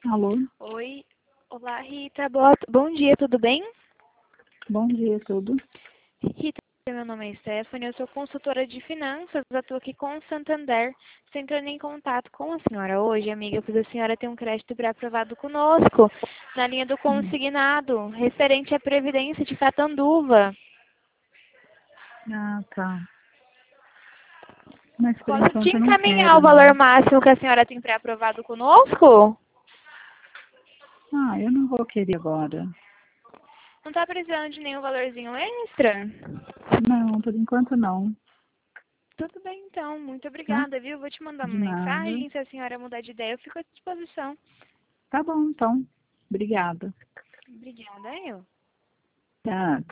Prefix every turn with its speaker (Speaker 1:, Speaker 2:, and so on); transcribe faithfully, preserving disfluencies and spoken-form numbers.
Speaker 1: Alô?
Speaker 2: Oi. Olá, Rita. Boa... Bom dia, tudo bem?
Speaker 1: Bom dia, tudo?
Speaker 2: Rita, meu nome é Stephanie, eu sou consultora de finanças, atuo aqui com o Santander. Estou entrando em contato com a senhora hoje, amiga, pois a senhora tem um crédito pré-aprovado conosco, na linha do
Speaker 1: Hum.
Speaker 2: consignado, referente à Previdência de Catanduva.
Speaker 1: Ah, tá. Mas por
Speaker 2: Posso te
Speaker 1: enquanto eu não
Speaker 2: encaminhar
Speaker 1: quero,
Speaker 2: o valor
Speaker 1: não.
Speaker 2: máximo que a senhora tem pré-aprovado conosco?
Speaker 1: Ah, eu não vou querer agora.
Speaker 2: Não está precisando de nenhum valorzinho extra?
Speaker 1: Não, por enquanto não.
Speaker 2: Tudo bem, então. Muito
Speaker 1: Tá?
Speaker 2: obrigada, viu? Vou te mandar
Speaker 1: De
Speaker 2: uma
Speaker 1: nada.
Speaker 2: mensagem. Se a senhora mudar de ideia, eu fico à disposição.
Speaker 1: Tá bom, então. Obrigada.
Speaker 2: Obrigada, eu.
Speaker 1: Tá,